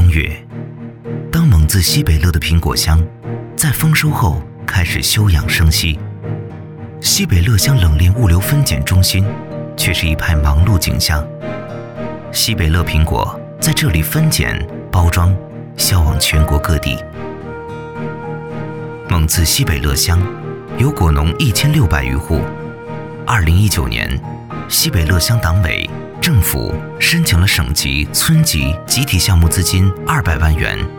月，当蒙自西北乐的苹果乡在丰收后开始休养生息，西北乐乡冷链物流分拣中心却是一派忙碌景象。西北乐苹果在这里分拣、包装，销往全国各地。蒙自西北乐乡有果农1600余户。2019年，西北乐乡党委、政府申请了省级、村级集体项目资金200万元，